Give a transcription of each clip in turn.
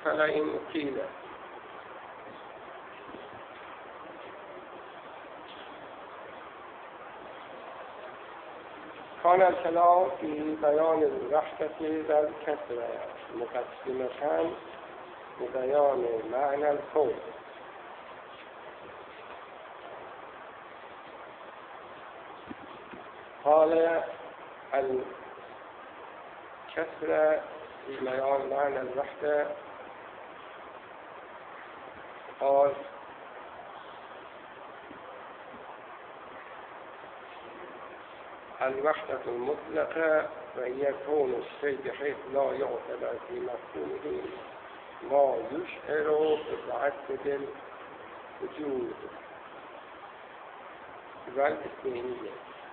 خلأ قيل. كان الكلام في بيان الوحدة والكسرة مقسمة ببيان معنى الكون. قال الكسرة في بيان معنى الوحدة، قال الوحدة المطلقة وهي كون الشيء بحيث لا يعتبر في مفهومه ما يشعر بتعدد الوجود والاثنينية.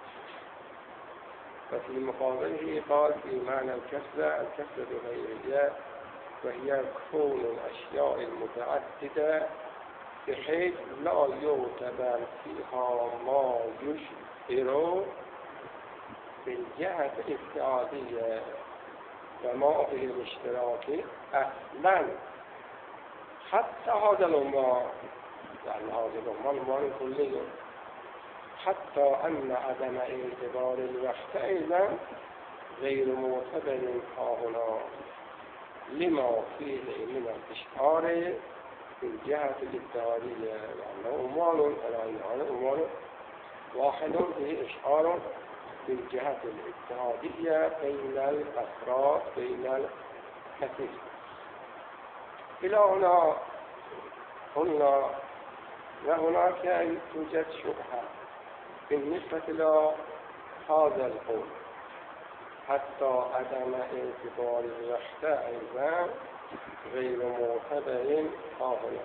وفي مقابله قال في معنى الكسرة الغيرية وهي كون الأشياء المتعددة بحيث لا يعتبر فيها ما يشعر بالجهة الابتعادية وما به الاشتراك أصلا. حتى هذا الأمر يعني هذا الأمر كلي، حتى أن عدم اعتبار الوحدة أيضا غير معتبر هنا لما فيه من الإشعار بالجهة الابتعادية، لأنه أمر واحد به إشعار بالجهة الابتعادية بين الأفراد بين الكثير. إلى هنا قلنا وهناك توجد شبهة بالنسبة إلى هذا القول، حتى عدم اعتبار الوحدة أيضا غير معتبر هنا.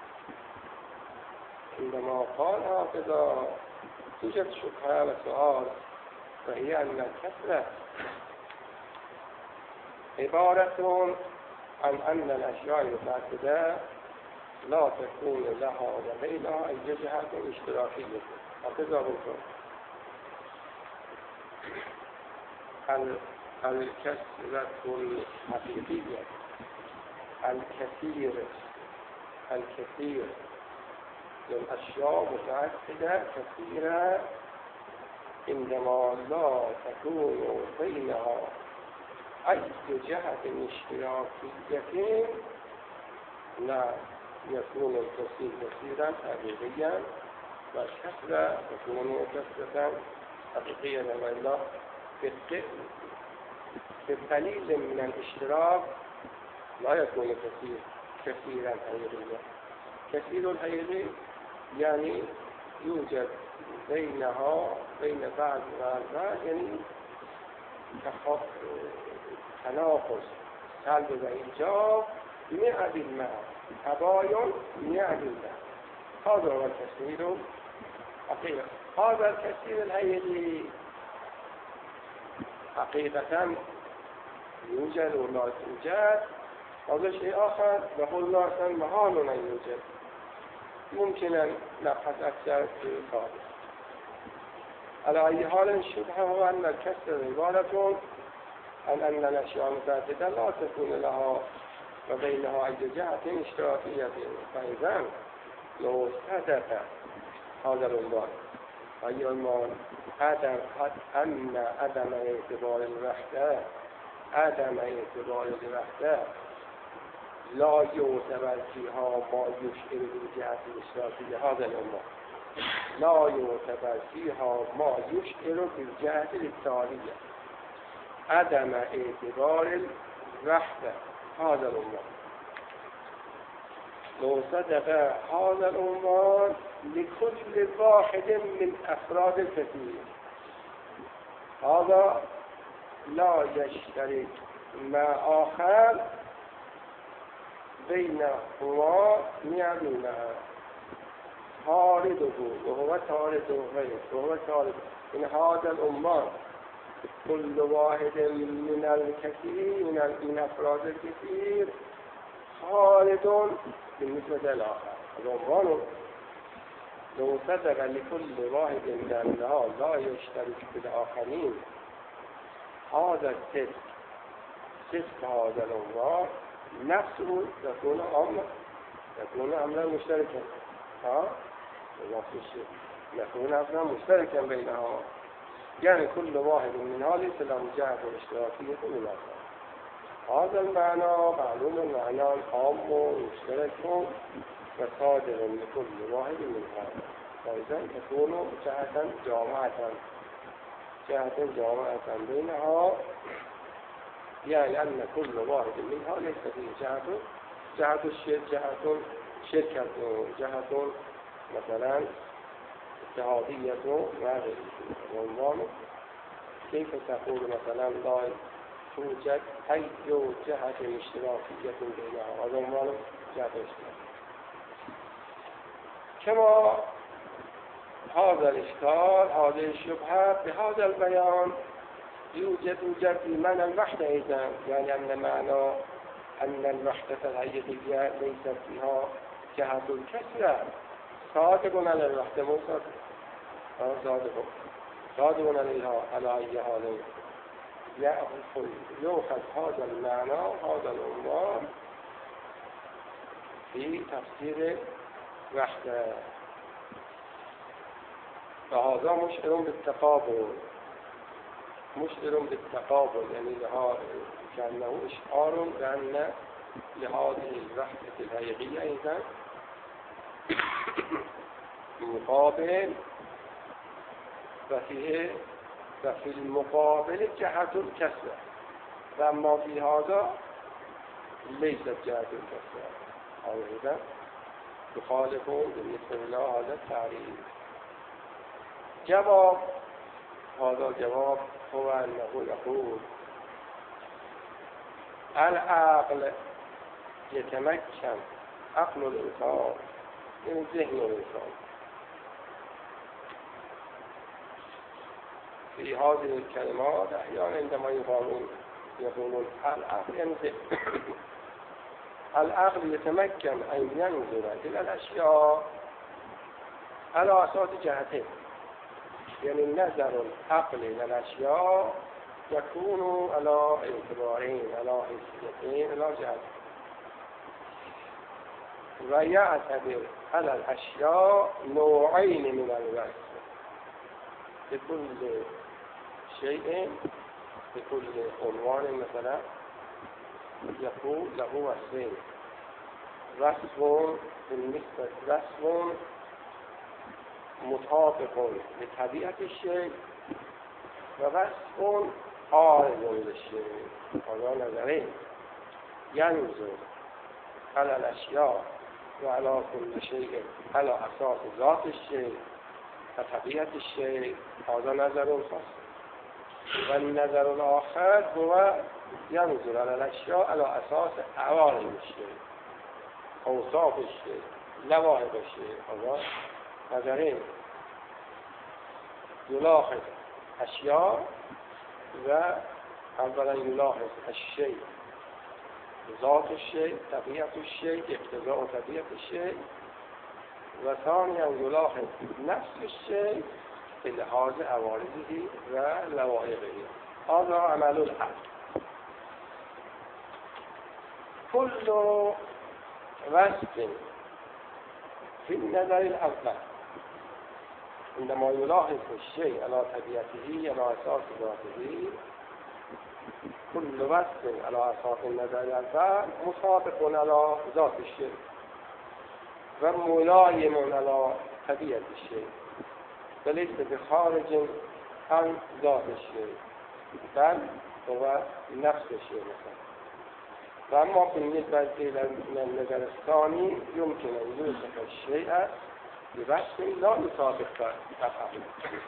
عندما قال هكذا توجد شبهة وسؤال، وهي أن الكسرة عبارة عن أن الأشياء المتعددة لا تكون لها وبينها أي جهة اشتراكية. هكذا قلت الكسرة الحقيقية الكثير للأشياء متعددة كثيرة عندما لا تكون بينها أي جهة اشتراكية لا يكون الكثير كثيرا حقيقيا، والكسرة تكون كسرة حقيقية وإلا بالقليل من الاشتراك لا يكون كثيرا حقيقيا. كثير الحقيقي يعني يوجد بينها بين بعض يعني تناقص سلب وإيجاب 100%، تباين 100%. هذا هو الكثير حقيقة. هذا الكثير الحقيقي حقيقة يوجد ولا توجد، هذا شيء آخر. وقلنا أصلا محال أن يوجد، ممكن أن نبحث أكثر في ذلك. على أي حال الشبهة هو أن الكسر عبارة عن أن الأشياء المتعددة لا تكون لها وبينها أي جهة اشتراكية. فإذا لو صدق هذا العنوان أي عنوان أن عدم اعتبار الوحدة لا يعتبر فيها ما يشعر بالجهة الاشتراكية، هذا العنوان لا يعتبر فيها ما يشعر بالجهة الابتعادية، عدم اعتبار الوحدة، هذا العنوان. لو صدق هذا العنوان لكل واحد من أفراد الكثير، هذا لا يشترك مع آخر بينهما 100%. طارده وهو طارد غيره وهو طارد من هذا العنوان. كل واحد من الكثير من أفراد الكثير خالد بالنسبة للآخر. العنوان لو صدق لكل واحد منها لا يشترك بالآخرين، هذا الصدق هذا العنوان نفسه يكون أمر يكون أمرا مشتركا نفس الشيء يكون أمرا مشتركا بينها، يعني كل واحد منها ليس له جهة اشتراكية من الآخر. هذا المعنى معلوم المعنى عام ومشترك وصادر لكل واحد منها، فإذا تكون جهة جامعة بينها، يعني أن كل واحد منها ليس فيه جهة الشرك، جهة مثلا اتحادية وغيره. والله كيف تقول مثلا لا توجد أي جهة اشتراكية بينها؟ هذا المعنى جهة اشتراكية. كما هذا الإشكال، هذه الشبهة بهذا البيان يوجد في معنى الوحدة أيضا، يعني أن الوحدة الحقيقية ليست فيها جهة الكسرة، صادق على الوحدة مو صادق على أي حال يؤخذ هذا المعنى هذا العنوان في تفسير وحدة، فهذا مشعر بالتقابل، يعني كأنه إشعار بأن لهذه الوحدة الحقيقية إذا مقابل، وفي المقابل جهة الكسرة، فأما في هذا ليست جهة الكسرة، هذا يخالف بالنسبة إلى هذا التعريف. هذا الجواب هو أنه يقول العقل يتمكن، عقل الإنسان من ذهن الإنسان في هذه الكلمات أحيانا عندما يقولون العقل ينزل العقل يتمكن أن ينظر إلى الأشياء على أساس جهتين، يعني نظر العقل إلى الأشياء يكون على اعتبارين، على حيثيتين، على جهتين، ويعتبر على الأشياء نوعين من الوصف، بكل شيء بكل عنوان مثلا يقول له وصفين، وصف مطابق لطبيعة الشيء ووصف عارض للشيء. هذا نظرين، ينظر على الأشياء وعلى كل شيء على أساس ذات الشيء وطبيعة الشيء، هذا نظر فصل. والنظر الآخر هو ينظر على الأشياء على أساس عوارض الشيء، أوصاف الشيء، لواحق الشيء. هذا نظرين، يلاحظ أشياء، وأولا يلاحظ الشيء، ذات الشيء، طبيعة الشيء، اقتضاء طبيعة الشيء، وثانيا يلاحظ نفس الشيء بلحاظ عوارضه ولوائقه. هذا عمل العقل. كل وصف في النظر الأول عندما يلاحظ الشيء على طبيعته على أساس ذاته، كل وصف على أساس النظر الأول مطابق على ذات الشيء وملايم على طبيعة الشيء، وليس بخارج عن ذات الشيء، بل هو نفس الشيء مثلا. وأما بالنسبة إلى النظر الثاني يمكن أن يوصف الشيء بوصف لا يطابق أفعاله.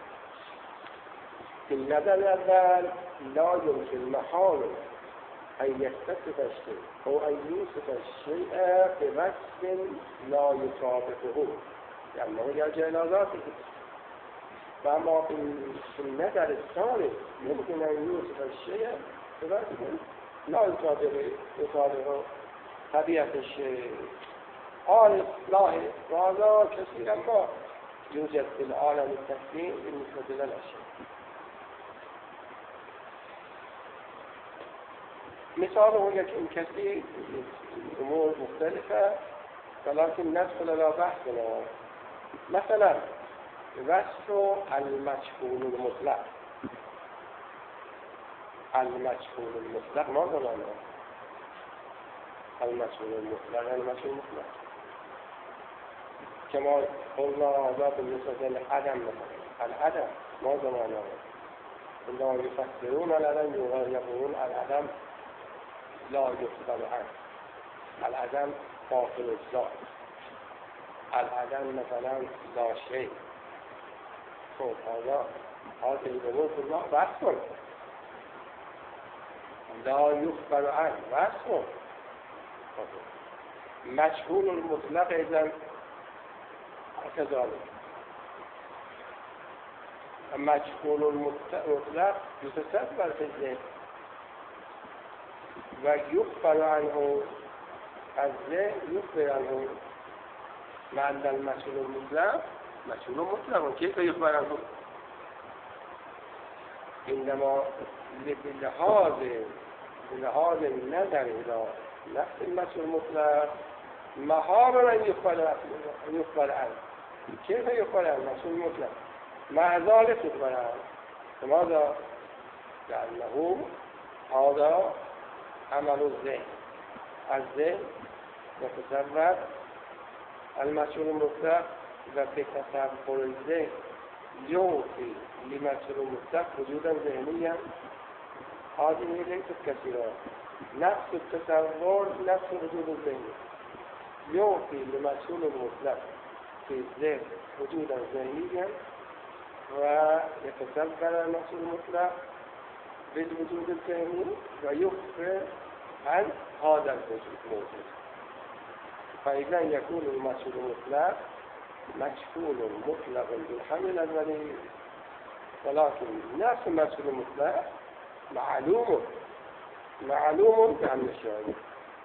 في النظر الأول لا يمكن محال أن يتصف الشيء أو أن يوصف الشيء بوصف لا يطابقه، لأنه يرجع إلى ذاته. فأما في النظر الثاني يمكن أن يوصف الشيء بوصف لا يطابق طبيعة الشيء. لاحظ وهذا كثيرا ما يوجد في العالم التكوين بالنسبة للأشياء. مثال اون این کسی امور مختلفه ولكن ندخل الى بحثنا. مثلا وصف المجهول المطلق. المجهول المطلق ماذا معناه؟ المجهول المطلق المجهول المطلق كما قلنا هذا بالنسبة للعدم مثلا. العدم ماذا معناه؟ عندما يفسرون العدم يقولون العدم لا يخبر عنه. العدم باطل الذات. العدم مثلا لا شيء. هذه الأمور كلها وصف لا يخبر عنه وصف. مجهول المطلق إذن كذلك. مجهول المطلق يتصور في الذهن ويخبر عنه الذهن يخبر عنه. مع أن المجهول المطلق مجهول مطلق كيف يخبر عنه؟ إنما بلحاظ النظر إلى نفس المجهول المطلق محال أن يخبر عنه. كيف يخبر عنه المجهول المطلق؟ مع ذلك يخبر عنه. لماذا؟ لأنه هذا عمل الذهن. الذهن يتصور المجهول المطلق وبتصور الذهن يعطي لمجهول المطلق وجودا ذهنيا. هذه ليست كثيرة. نفس التصور نفس وجود الذهن يعطي لمجهول المطلق في الذهن وجودا ذهنيا ويتصور المجهول المطلق بالوجود الذهني ويخبر عن هذا الوجود. فإذا يكون المجهول المطلق مجهول مطلق بالحمل الأولي ولكن نفس المجهول المطلق معلوم بعلم الشارع.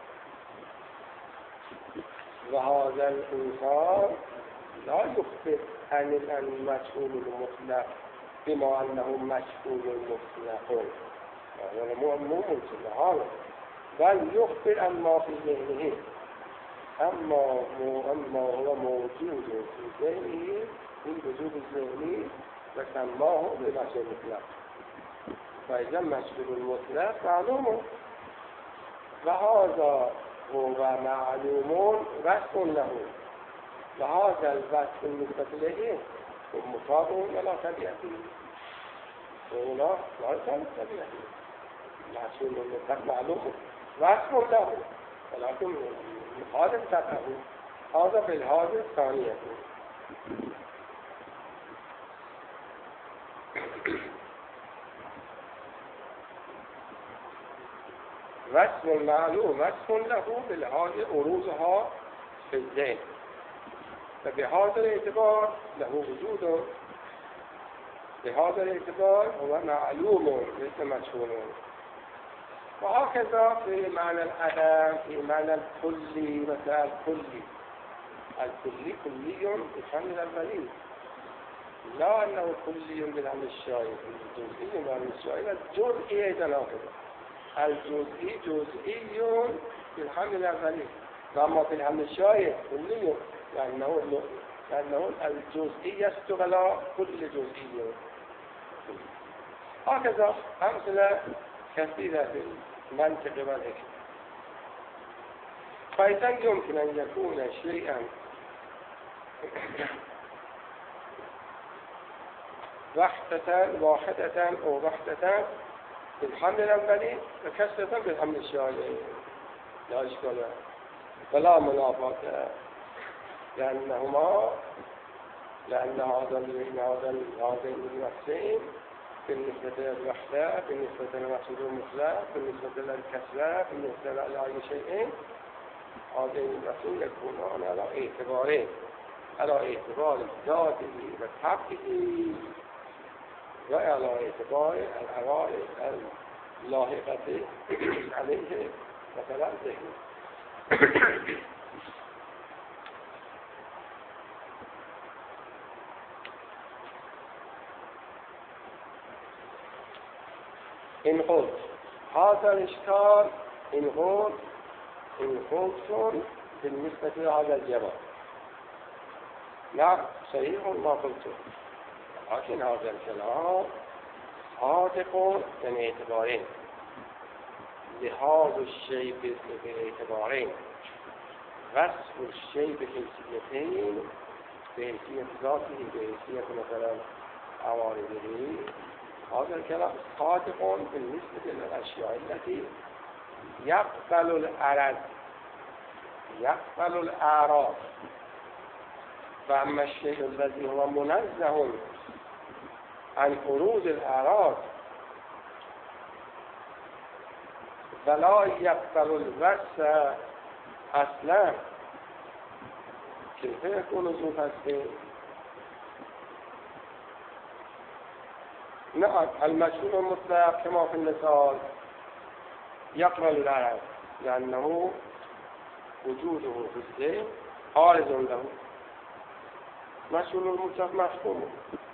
وهذا الإنسان لا يخبر عن المجهول المطلق بما أنه مجهول مطلق. هذا مو ممكن هذا، بل يخبر عن ما في ذهنه. أما هو موجود في ذهنه من وجود الذهني وسماه بمجهول مطلق. فإذا مجهول المطلق معلوم وهذا هو معلوم وصف له. وهذا الوصف بالنسبة له مطابق إلى طبيعته. وهنا لا يسمى طبيعته. مجهول المطلق معلوم وصف له ولكن مخالف طبعه. هذا بالهذا الثانية. وصف المعلوم وصف له بالهذا أروزها في الذهن فبهذا الاعتبار له وجود. بهذا الاعتبار هو معلوم ليس مجهول. وهكذا في معنى العدم في معنى الكلي. مثلا الكلي كلي بفهم الأولي لا أنه كلي بالعمل الشائع. الجزئي بالعمل الشائع الجزئي أيضا هكذا. الجزئي جزئي بالحمل الأولي وأما بالحمل الشائع كلي لأنه الجزئي يستغل كل جزئي. هكذا أمثلة كثيرة في المنطق والحكمة. فإذا يمكن أن يكون شيئا واحدة أو وحدة بالحمل الأولي وكسرة بالحمل الشائع لا إشكال ولا منافاة. لأن هذين النفسين بالنسبة للوحدة بالنسبة للمجهول المطلق بالنسبة للكسرة بالنسبة لأي شيء هذين النفسين يكونون على اعتبارين. على اعتبار ذاته وطبعه وعلى اعتبار العوارض اللاحقة عليه مثلا ذهنه. إن قلت هذا الإشكال إن قلتم بالنسبة لهذا الجواب نعم صحيح ما قلتم، لكن هذا الكلام صادق من اعتبارين، لهذا الشيء باعتبارين، وصف الشيء بحيثيتين، بحيثية ذاته بحيثية مثلا عوارضه. هذا الكلام صادق بالنسبة للأشياء التي يقبل العرض يقبل الأعراض، فأما الشيء الذي هو منزه عن خروج الأعراض ولا يقبل الوصف أصلا كيف يكون ذو وصف؟ نعم المشهور المطلق كما في المثال يقبل العرض لأنه وجوده في الذهن عارض له، مشهور المطلق مفهوم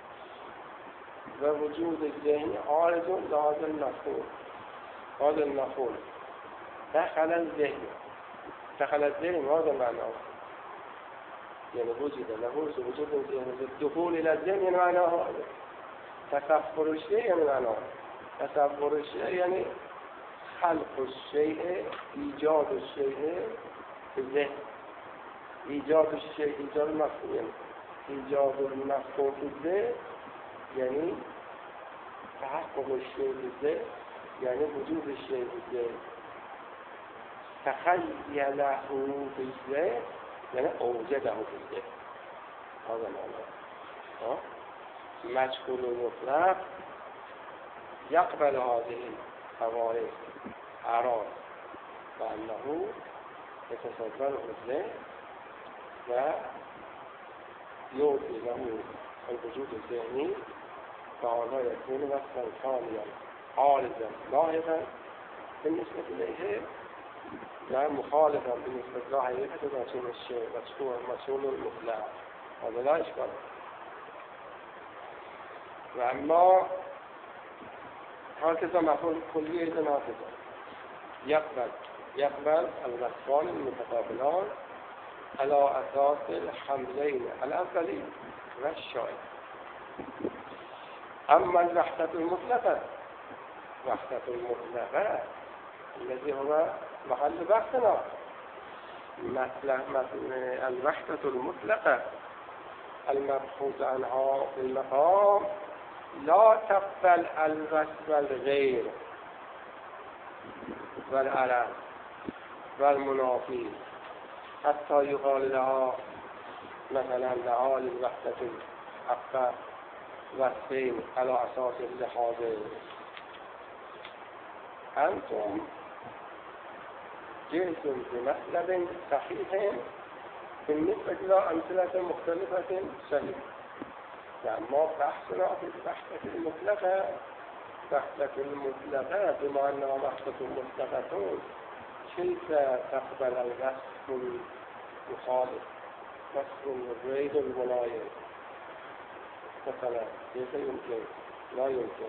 ووجود الذهن عارض لهذا المفهوم. هذا المفهوم دخل الذهن هذا معناه، يعني وجد له وجود الذهن، الدخول إلى الذهن يعني معناه هذا. تصور الشيء يعني معناه، تصور الشيء يعني خلق الشيء، ایجاد الشيء في الذهن، ایجاد الشيء ایجاد المفهوم، يعني ایجاد المفهوم في الذهن يعني تحقق الشيء في الذهن، يعني وجود الشيء في الذهن. تخيله في الذهن يعني اوجده في الذهن، هذا معناه. مجهول المطلق يقبل هذه الحوادث أعراض وأنه يتصوره الذهن ويعطي له الوجود الذهني، فهذا يكون وصفا ثانيا عارضا لاحقا بالنسبة إليه ومخالفا بالنسبة له فتكون الشيء مجهول المطلق، هذا لا إشكال. وأما هكذا مفهوم كلية هكذا يقبل الوصفان المتقابلان على أساس الحملين الأولي والشائع. أما الوحدة المطلقة الذي هو محل بحثنا، الوحدة المطلقة المبحوث عنها في المقام لا تقبل الوصف الغير والعرض والمنافي، حتى يقال لها مثلا لها للوحدة الحقة وصفين على أساس اللحاظ. أنتم جئتم بمثل صحيح بالنسبة إلى أمثلة مختلفة صحيح، ما بحثنا في الوحدة المطلقة بما أنها وحدة مطلقة كيف تقبل الوصف المخالف، وصف غير الملايم مثلا، كيف يمكن؟ لا يمكن.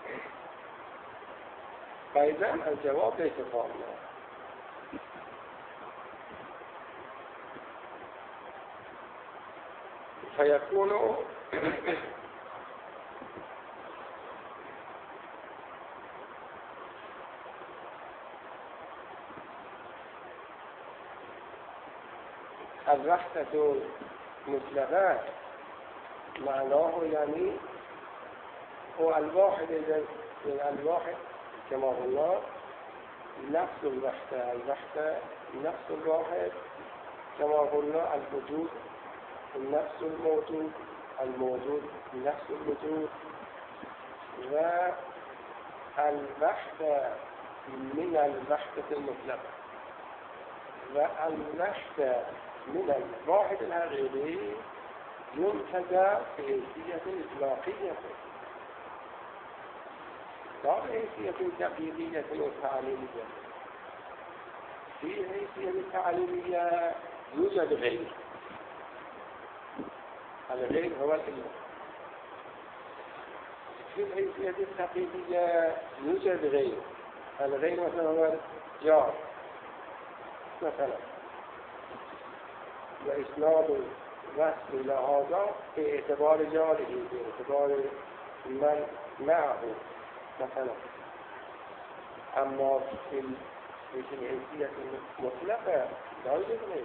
فإذا الجواب ليس فاضلا. فيكون الوحدة المطلقة معناه يعني هو الواحد كما قلنا نفس الوحدة نفس الواحد، كما قلنا الوجود نفس الموجود، الموجود نفس الوجود، والوحدة من الوحدة المطلقة، والوحدة من الواحد الحقيقي ينتزع بحيثية إطلاقية لا بحيثية تقييدية وتعليمية. في حيثية التعليمية يوجد غير، الغير هو الإله. في الحيثية التقييدية يوجد غير، الغیر مثلا هو جار مثلا و اسناد وصف لهذا به اعتبار جاره به اعتبار من معه مثلا. اما في الحیثیت مطلقه لا يوجد.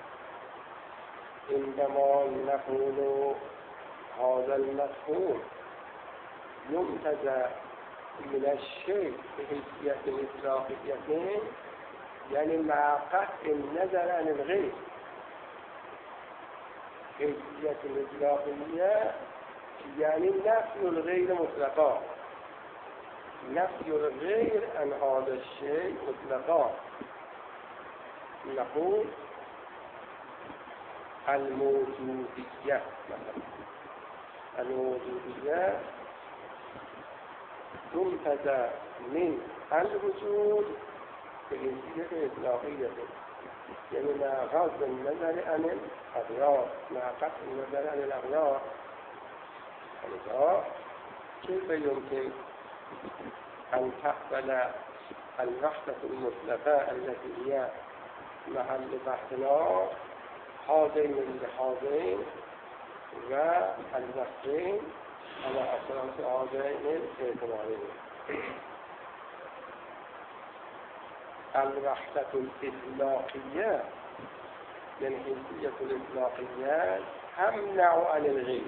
عندما نقول هذا المفهوم يمتزع من الشيء بحيثية الإطلاقية، يعني مع قطع النظر عن الغير. حيثية الإطلاقية يعني نفي الغير مطلقا، نفي الغير عن هذا الشيء مطلقا. نقول الموجودية مثلا، الوجودية تمتزع من الوجود بحيثية إطلاقية، يعني مع غض النظر عن الأغيار، مع قطع النظر عن الأغيار. لذا كيف يمكن أن تقبل الوحدة المطلقة التي هي محل بحثنا هذين اللحاظين والوصفين على أساس هذين الاعتبارين؟ الوحدة الإطلاقية يعني حيثية الإطلاقية تمنع عن الغير،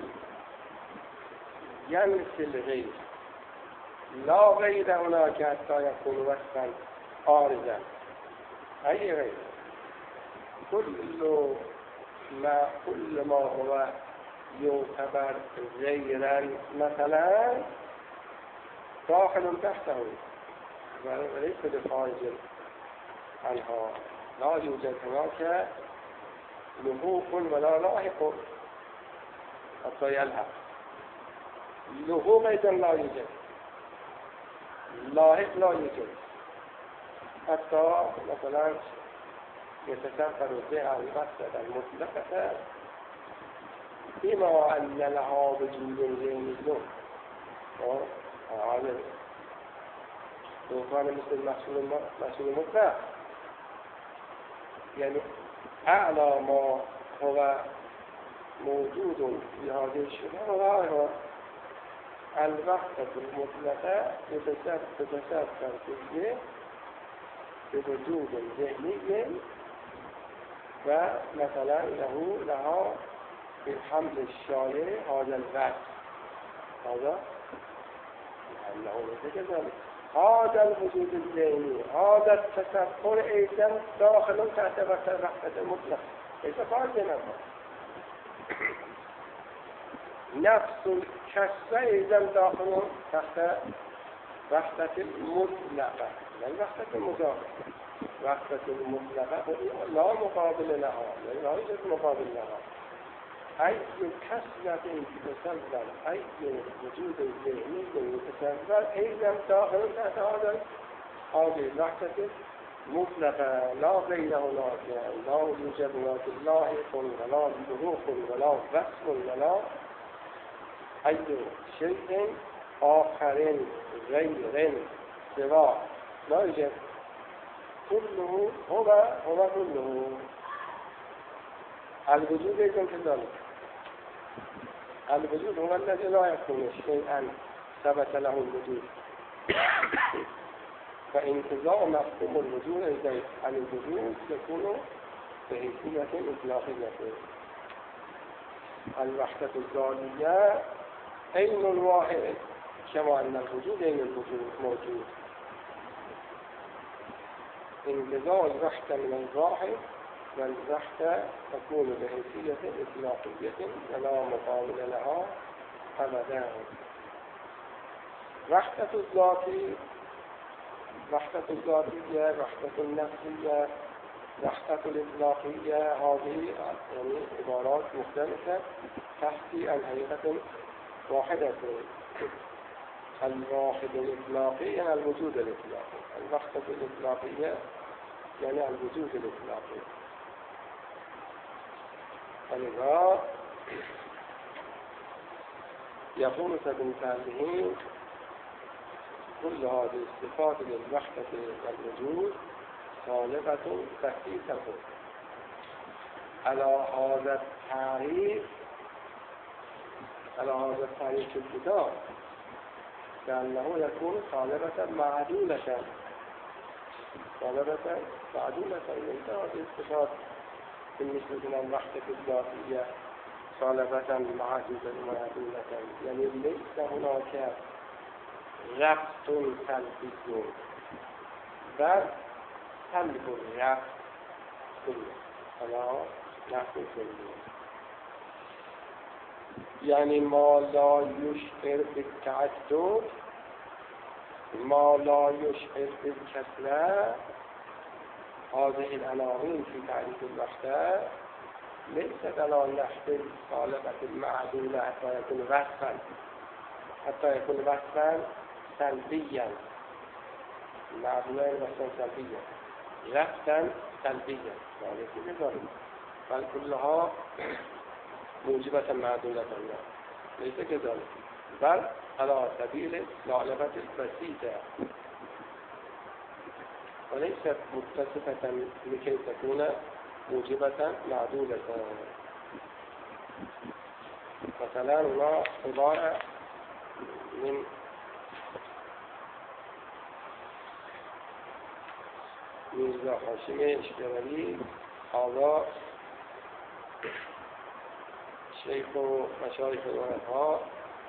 ينفي الغير، لا غير هناك حتى يكون وصفا عارضا. أي غير؟ كل ما هو يعتبر غيرا مثلا داخل تحته وليس بخارج عنها. لا يوجد هناك لحوق ولا لاحق حتى يلحق. لحوق أيضا لا يوجد، لاحق لا يوجد، حتى مثلا يتسخر بها المقصد المطلقة بما أن لها وجود ذهني. هذا كان مثل محصول مطلق، يعني أعلى ما هو موجود في هذه الشبهة هو الوحدة المطلقة تتسخر فيه بوجود ذهني، ومثلا لها في حمل الشارع هذا الوصف، هذا له ليس كذلك. هذا الوجود الذهني، هذا التسخر أيضا داخل تحت الوحدة المطلقة، ليس خارجا. نفس الكسر أيضا داخل تحت وحدة المطلقة، لا الوحدة المضافة. وحدة المطلقة لا مقابل لها، لا يوجد مقابل لها. أي كسرة تتصور، أي وجود ذهني يتصور أيضا داخل تحت هذه الوحدة المطلقة، لا غير هناك، لا يوجد هناك لاحق ولا ظروف ولا وصف ولا أي شيء آخر غير سواه، لا يوجد. كله هو كله. الوجود أيضا كذلك. الوجود هو الذي لا يكون شيئا ثبت له الوجود، فانتزاع مفهوم الوجود أيضا عن الوجود يكون بحيثية إطلاقية. الوحدة الذاتية عين الواحد، كما أن الوجود عين الوجود موجود. انتزاع الوحدة من الواحد، والوحدة تكون بحيثية إطلاقية ولا مقابل لها أبدا. وحدة الذاتية، وحدة النفسية، وحدة الإطلاقية، هذه يعني عبارات مختلفة تحكي عن حقيقة واحدة. الواحد الإطلاقي يعني الوجود الإطلاقي، الوحدة الإطلاقية يعني الوجود الإطلاقي. فلذا يقول ابن تالهين كل هذه الصفات للوحدة والوجود طالبة بسيطة على هذا التعريف الكتاب لأنه يكون طالبة معدولة ليس هذه الصفات بالنسبة إلى الوحدة الذاتية طالبة معدولة يعني ليس هناك ربط سلبي بل سلب الربط كله على نفس كله يعني ما لا يشعر بالتعدد ما لا يشعر بالكثرة هذه العناوين في تعريف الوحدة ليست على نحو طالبة المعدولة حتى يكون وصفا سلبيا معدولا وصفا سلبيا ربطا سلبيا بل كلها موجبة معدولة ليس كذلك بل على سبيل الطالبة البسيطة وليست متصفة لكي تكون موجبة معدولة. مثلا هنا عبارة من میرزا هاشم اشترالی هذا شیخ و مشایخ العلماء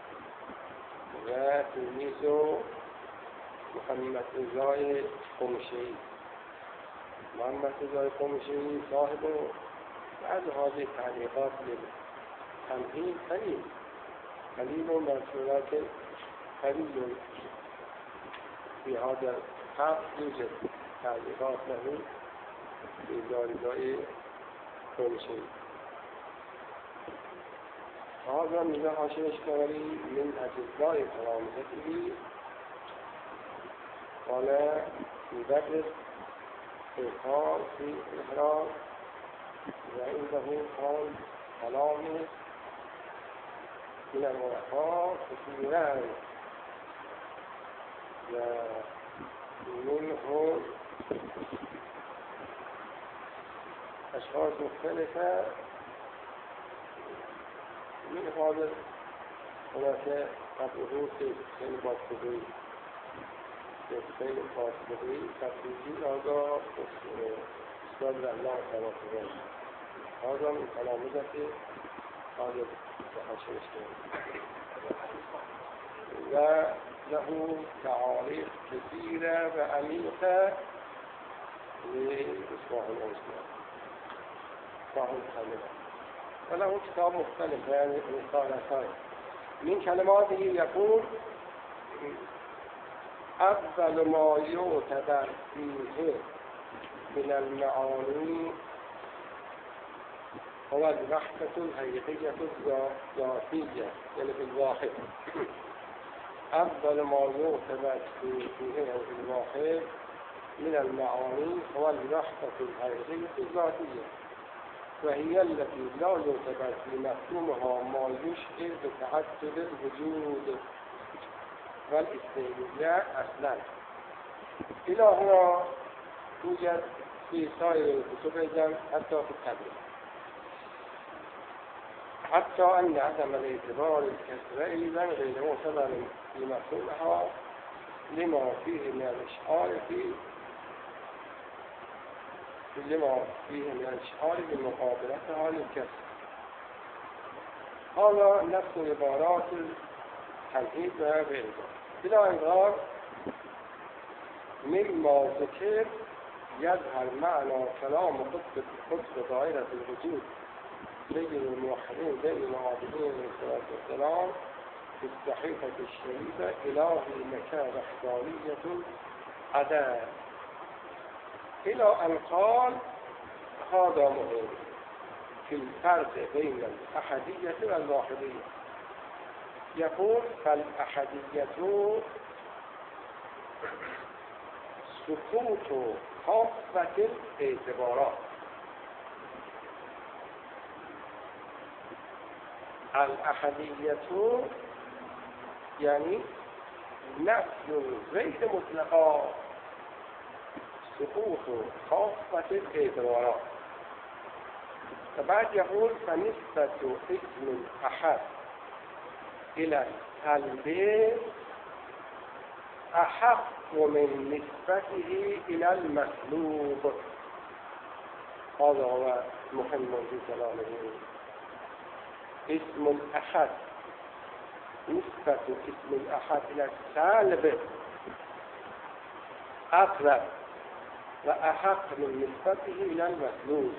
و تلمیذ محمد رضا قمشی محمد رضا قمشی صاحب بعض هذه التعليقات للتمهيد قليل منصورات قليل في هذا الحق يوجد تعليقات له في دارجاء قمشي. هذا من هاشم اشترالی من أجزاء كرامته قال يدرس الإلحاد في الإحرام وعنده قال كلامه من الورقات كثيرا ومنه أشخاص مختلفة من هذا هناك قبله سيد باطبي سيد باطبي تفسير هذا أستاذ الله تعالى هذا من كلامه هذا وله تعاريف كثيرة وعميقة لإصلاح الأنسان إصلاح الكلمات وله كتاب مختلف يعني رسالتان من كلماته يقول أفضل ما يعتبر فيه من المعاني هو الوحدة الحقيقية الذاتية يعني في الواحد أفضل ما يعتبر فيه في الواحد من المعاني هو الوحدة الحقيقية الذاتية وهي التي لا يعتبر في مفهومها ما يشعر بتعدد الوجود والاستقلالية أصلا. إلى هنا توجد في سائر الكتب أيضا حتى في التدريس حتى أن عدم الاعتبار الكسر أيضا غير معتبر في مفهومها لما فيه من الإشعار بمقابلتها للكسر. هذا نفس عبارات التمهيد وغيرها. بلا إنكار مما ذكر يظهر معنى كلام قطب دائرة الوجود بين الموحدين بين العابدين عليه الصلاة والسلام في الصحيفة الشريفة إلهي لك وحدانية أداء إلى أن قال هذا مهم في الفرق بين الأحدية والواحدية. يقول فالأحدية سقوط كافة الاعتبارات. الأحدية يعني نفی غیر مطلقا سقوط خاصة الاعتبارات. فبعد يقول فنسبة اسم الأحد إلى السلب أحق من نسبته إلى المسلوب. هذا هو مهم في كلامه. اسم الأحد، نسبة اسم الأحد إلى السلب أقرب وأحق من نسبته إلى المسلوب.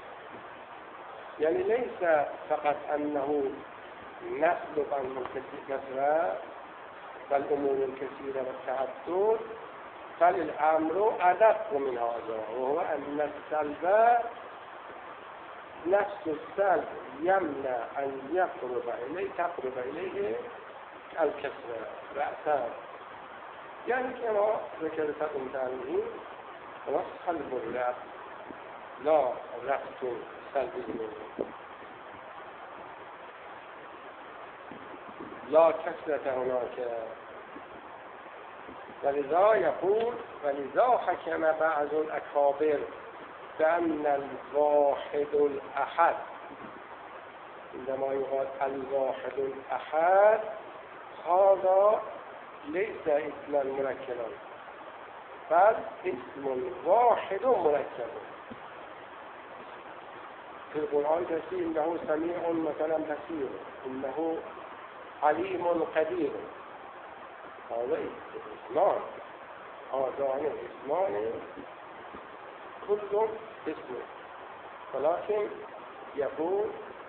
يعني ليس فقط أنه نسلب عنه الكثرة والأمور الكثيرة والتعدد، بل الأمر أدق من هذا، وهو أن السلب نفس السلب يمنع أن تقرب إليه الكثرة رأسا. يعني كما ذكرت الإنسانين نصح البرلة لا رفت سلبي منه، لا كثرة هناك. ولذا يقول ولذا حكم بعض الأكابر بأن الواحد الأحد، عندما يقال الواحد الأحد هذا ليس اسما مركبا بل اسم واحد مركب. في القرآن كثير إنه سميع مثلا بصير، إنه عليم قدير، هذا اسمان، هذان اسمان كل اسم. ولكن يقول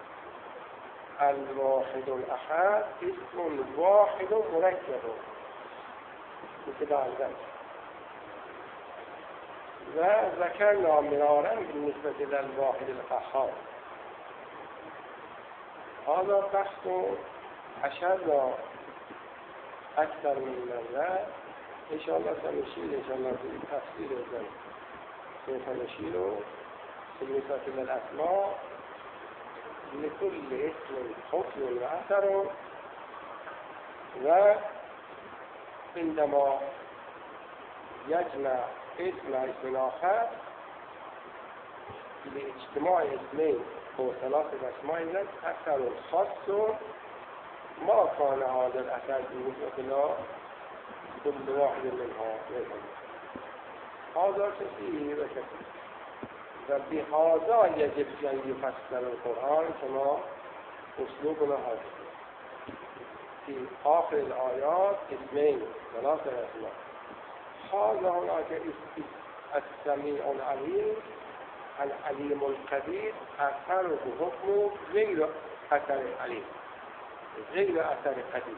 الواحد الأحد اسم واحد مركب مثل ذلك. وذكرنا مرارا بالنسبة للواحد القهار. هذا بحث أشرنا أكثر من مرة، إن شاء الله سنشير إن شاء الله في التفسير الزمن سوف نشير بالنسبة للأسماء لكل اسم حكم وأثر. وعندما يجمع اسم آخر لاجتماع اسمين أو ثلاثة أسماء أثر خاص ما كان هذا الأثر بالنسبة إلى كل واحد منها. هذا كثير وكثير، وبهذا يجب أن يفسر القرآن كما أسلوبنا هذا. في آخر الآيات اسمين ثلاثة أسماء. هذا هناك السميع العليم، العليم القدير، أثره حكم غير أثر العليم، غير أثر القدير،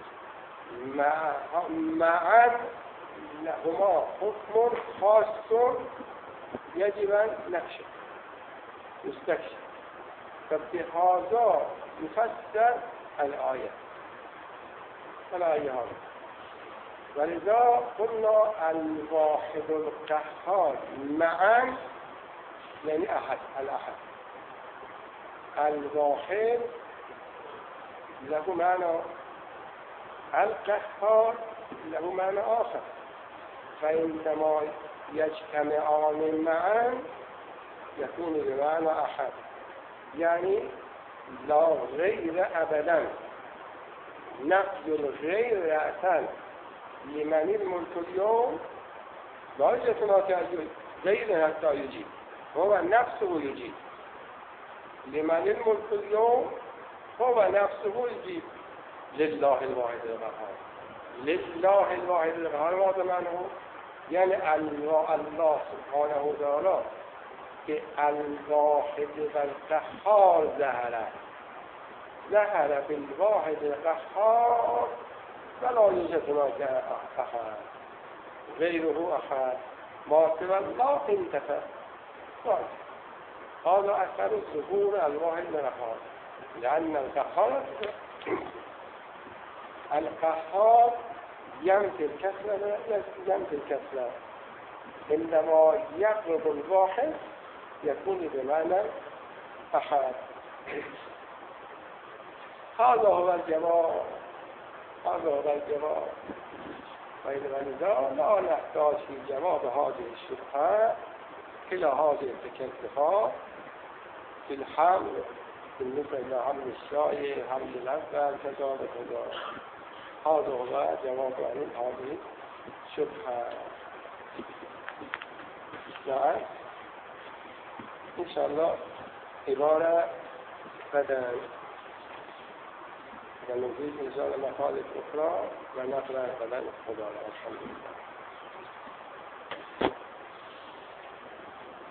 معا لهما حكم خاص يجب أن نكشف نستكشف. فبهذا يفسر الآية هذه. ولذا قلنا الواحد القهار معا يعني أحد، الأحد الواحد له معنى، القهار له معنى آخر. فعندما يجتمعان معا يكون بمعنى أحد، يعني لا غير أبدا، نفي الغير رأسا. لمن الملك اليوم لا يوجد هناك غير حتى يجيب، هو نفسه يجيب. لمن الملك اليوم هو نفسه يجيب. لله الواحد القهار، لله الواحد القهار. ماذا معناه؟ يعني الله سبحانه وتعالى که الواحد والقهار ظهر بالواحد القهار ولا يوجد هناك أحد غيره أحد، ما سوى الله انتفى. هذا أثر ظهور الواحد والقهار، لأن القهار ينفي الكسرة. عندما يقرب الواحد يكون بمعنى أحد. هذا هو الجواب. ولذا لا نحتاج في جواب هذه الشبهة إلى هذه التكلفات في الحمل بالنسبة إلى حمل الشاي حمل الأول كذا وكذا. هذا هو جواب عن هذه الشبهة. نعم إن شاء الله عبارة غدا ونزيد إن شاء الله مقالة أخرى ونقرأ غدا خدا الحمد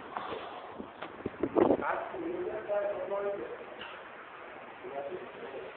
لله.